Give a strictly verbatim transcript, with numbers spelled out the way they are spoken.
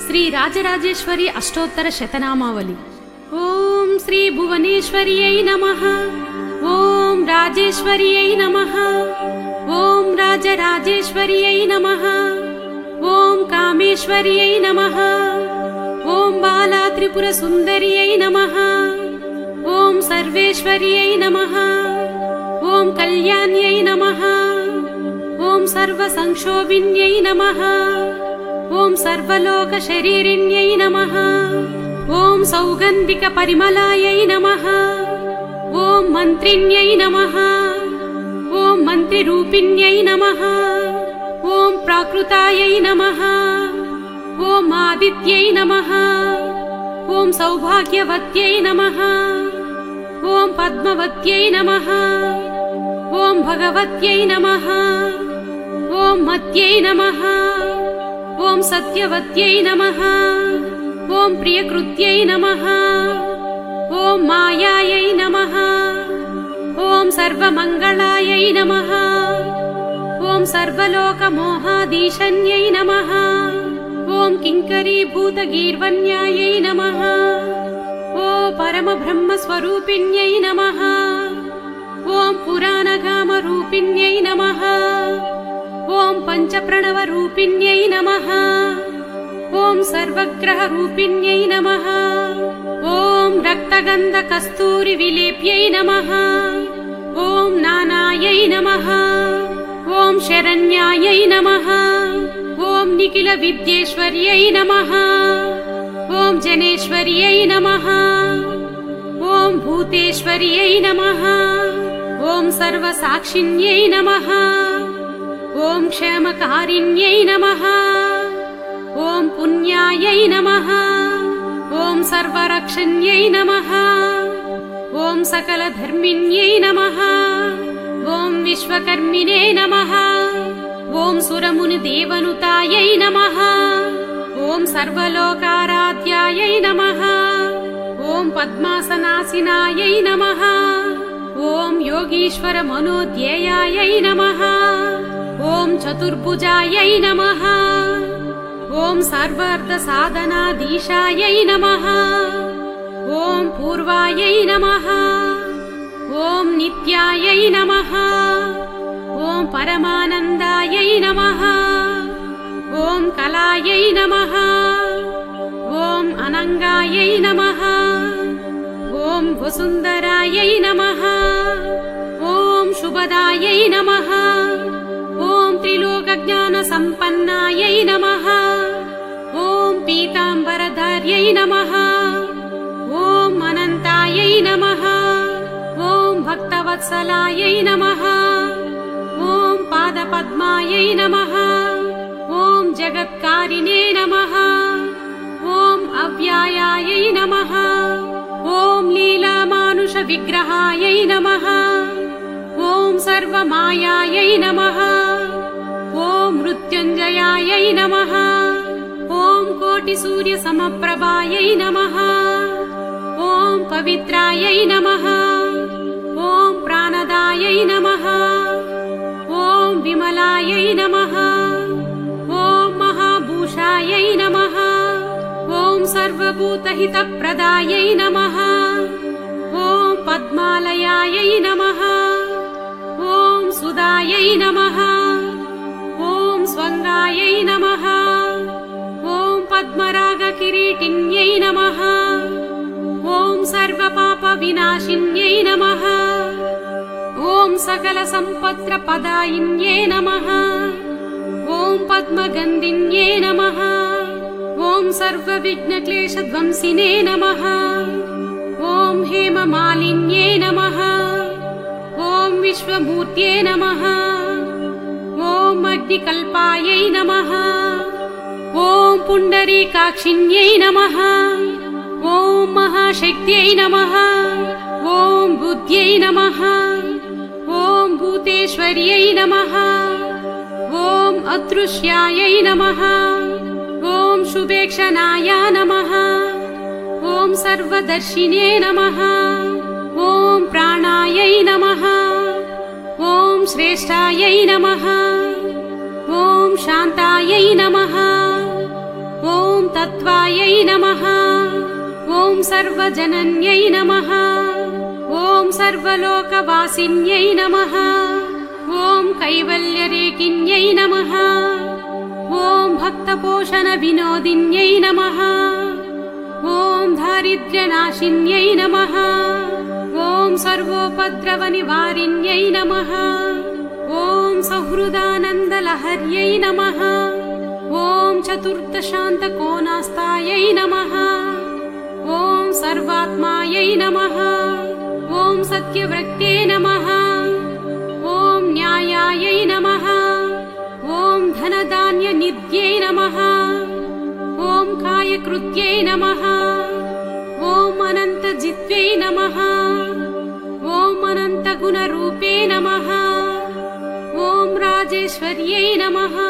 श्री राजराजेश्वरी अष्टोत्तर शतनामावली। ओम श्री भुवनेश्वर्यै नमः। ओम राजेश्वर्यै नमः। ओम राजराजेश्वर्यै नमः। ओम कामेश्वर्यै नमः। ओम बाला त्रिपुर सुंदर्यै नमः। ओम सर्वेश्वर्यै नमः। ओम कल्याण्यै नमः। ओम सर्वसंक्षोभिन्यै नमः। ओम सर्वलोक शरीरिण्यै नमः। ओम सौगंधिक परिमलायै नमः। ओम मंत्रिण्यै नमः। ओम मंत्रिरूपिण्यै नमः। ओम प्राकृतायै नमः। ओम आदित्यै नमः। ओम सौभाग्यवत्यै नमः। ओम पद्मवत्यै नमः। ओम भगवत्यै नमः। ओम मत्यै नमः। ओम सत्यवत्यै नमः। ओम प्रियकृत्यै नमः। ओम मायायै नमः। ओम सर्वमंगलायै नमः। ओम सर्वलोकमोहाधीशन्यै नमः। ओम किंकरीभूतगीर्वण्यायै नमः। ओम परमब्रह्मस्वरूपिण्यै नमः। ओम पुराणगामरूपिण्यै नमः। ओम पंचप्रणवरूपिण्यै नमः। ओम सर्वग्रहरूपिण्यै नमः। ओम रक्तगन्धकस्तूरिविलेप्यै नमः। ओम नानायै नमः। ओम शरण्यायै नमः। ओम निखिलविद्येश्वर्यै नमः। ओम जनेश्वर्यै नमः। ओम भूतेश्वर्यै नमः। ओम सर्वसाक्षिण्यै नमः। ओम क्षेमकारिण्यै नमः। ओम पुण्यायै नमः। ओम सर्वरक्षण्यै नमः। ओम सकलधर्मिण्यै नमः। ओम विश्वकर्मिणे नमः। ओम सुरमुनिदेवनुतायै नमः। ओम सर्वलोकाराध्यायै नमः। ओम पद्मासनासिनायै नमः। ओम योगीश्वर मनोध्येयायै नमः। ओम चतुर्भुजायै नमः। ओम सर्वार्थ साधनाधीशायै नमः। ओम पूर्वायै नमः। ओम नित्यायै नमः। ओम परमानन्दायै नमः। ओम कलायै नमः। ओम अनंगायै नमः। ओम वसुंधरायै नमः। ओम शुभदायै नमः। ओम त्रिलोकज्ञानसम्पन्नायै नमः। ओम पीताम्बरधार्यै नमः। ओम अनन्तायै नमः। ओम भक्तवत्सलायै नमः। ओम पादपद्मायै नमः। ओम जगत्कारिणे नमः। ओम अव्यायायै नमः। ओम लीलामानुषविग्रहायै नमः। ओम सर्वमायायै नमः। ओम मृत्युंजयायै नमः। ओम कोटिसूर्यसमप्रभायै नमः। ओम पवित्रायै नमः। ओम प्राणदायै नमः। ओम विमलायै नमः। ओम महाभूषायै नमः। ओम सर्वभूतहितप्रदायै नमः। ओम पद्मालयायै नमः। ओम सुदायै नमः। ओम स्वंगायै नमः। ओम पद्मरागकिरीटिन्यै नमः। ओम सर्वपापविनाशिन्यै नमः। ओम सकलसम्पत्प्रदायिन्यै नमः। ओम पद्मगन्धिन्यै नमः। ओम सर्वविघ्नक्लेशध्वंसिने नमः। ओम हेममालिन्यै नमः। ओम विश्वमूर्त्यै नमः। ओम अग्निकल्पायै नमः। ओम पुण्डरीकाक्षिण्यै नमः। ओम महाशक्त्यै नमः। ओम बुद्ध्यै नमः। ओम भूतेश्वर्यै नमः। ओम अदृश्यायै नमः। ओम शुभेक्षणाय नमः। ओम सर्वदर्शिने नमः। ओम प्राणायै नमः। ओम श्रेष्ठायै नमः। ओम शान्तायै नमः। ओम तत्त्वायै नमः। ॐ सर्वजनन्यै नमः। ॐ सर्वलोकवासिन्यै नमः। ॐ कैवल्यरेकिन्यै नमः। ॐ भक्तपोषणविनोदिन्यै नमः। ॐ दारिद्र्यनाशिन्यै नमः। ॐ सर्वोपद्रवनिवारिण्यै नमः। ॐ सहृदानन्दलहर्यै नमः। ॐ चतुर्थशान्तकोनास्तायै नमः। ॐ सर्वात्मायै नमः। ॐ सत्यव्रत्यै नमः। ॐ न्यायायै नमः। ॐ धनधान्यनिध्यै नमः। ॐ कायकृत्यै नमः। ॐ अनन्तजित्यै नमः। ॐ अनन्तगुणरूपे नमः। ॐ राजेश्वर्यै नमः।